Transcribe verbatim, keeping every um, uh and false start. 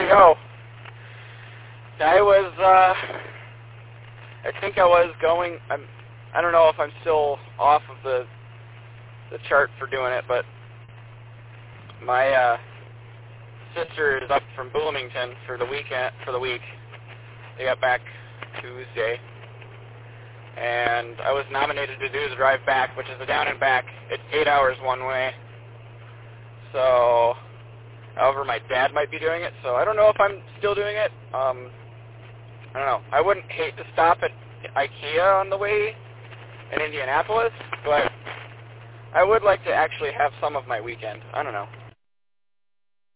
go. I was, uh, I think I was going, I'm, I don't know if I'm still off of the, the chart for doing it, but my, uh, sister is up from Bloomington for the weekend, for the week. They got back Tuesday. And I was nominated to do the drive back, which is a down and back. It's eight hours one way. So, however, my dad might be doing it, so I don't know if I'm still doing it. Um, I don't know. I wouldn't hate to stop at IKEA on the way in Indianapolis, but I would like to actually have some of my weekend. I don't know.